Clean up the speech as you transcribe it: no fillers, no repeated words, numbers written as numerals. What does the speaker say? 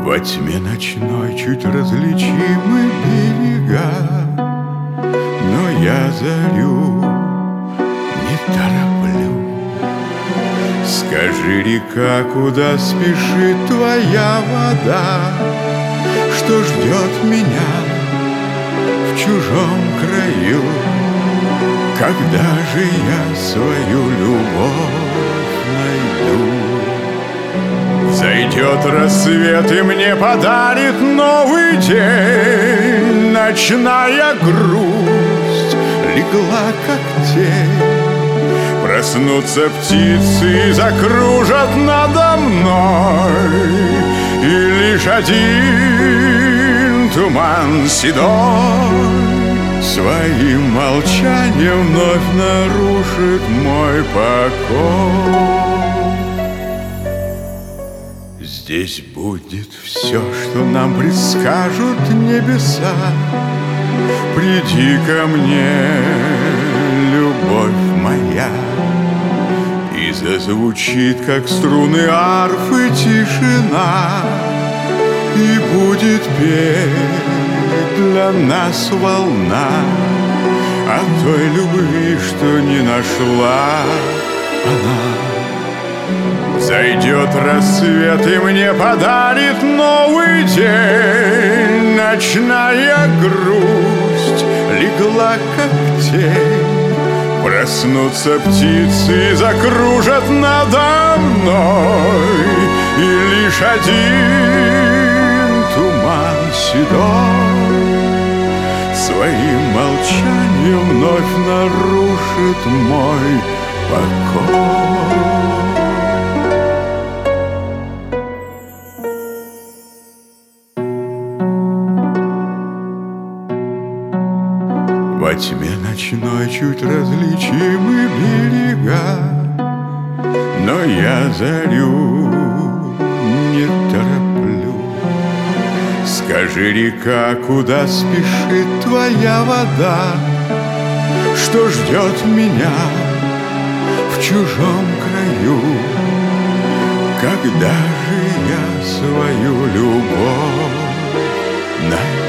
Во тьме ночной чуть различимы берега, но я зарю не тороплю. Скажи, река, куда спешит твоя вода, что ждет меня в чужом краю? Когда же я свою любовь найду? Зайдет рассвет и мне подарит новый день. Ночная грусть легла, как тень. Проснутся птицы и закружат надо мной, и лишь один туман седой своим молчанием вновь нарушит мой покой. Здесь будет все, что нам предскажут небеса. Приди ко мне, любовь моя, и зазвучит, как струны арфы, тишина, и будет петь для нас волна о той любви, что не нашла она. Зайдет рассвет и мне подарит новый день. Ночная грусть легла, как тень. Проснутся птицы и закружат надо мной, и лишь один туман седой своим молчанием вновь нарушит мой покой. Во тьме ночной чуть различимы берега, но я зарю не тороплю. Скажи, река, куда спешит твоя вода, что ждет меня в чужом краю? Когда же я свою любовь найду?